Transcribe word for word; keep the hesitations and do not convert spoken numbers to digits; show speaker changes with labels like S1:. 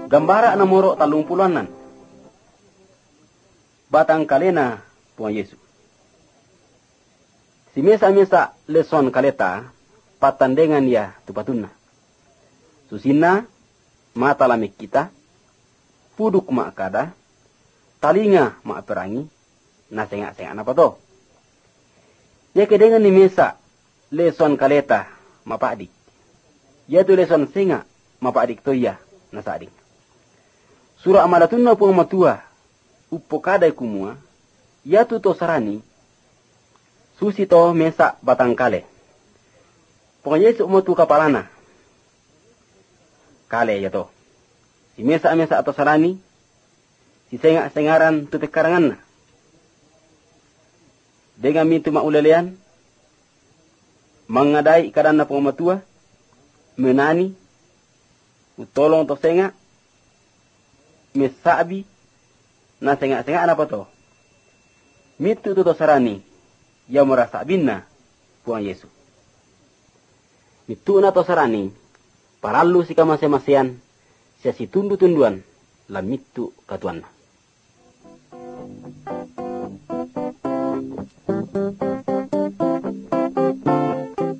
S1: Gambara na moro talung puluanan. Batang kalena puang Yesu. Si mesa-mesa leson kaleta patandengan ya tupatuna. Susina mata lamik kita. Puduk mak kada. Talinga mak perangi. Nasengak-sengak apa to? Ya kedengan ni mesa leson kaleta mapadik. Ya tu leson senga mapadik to ya nasadik. Surah amalatuna puang matua upo kadai kumua. Ya tu to sarani. Susi to mesa batang kale. Pokoknya Yesu umatu kapalana. Kale ya to. Si mesa-mesa atau sarani. Si sengak-sengaran tu tekarangan na. Dengan mintu maulelean. Mengadai keadaan na puang matua. Menani. Utolong to sengak. Mesabi. Na sengak-sengak apa to? Mitu tu to sarani. Ya merasa bina puang Yesu. Mitu na to sarani. Paralu si kamasya-masyan. Siya si tundu-tunduan. La mitu katuan na.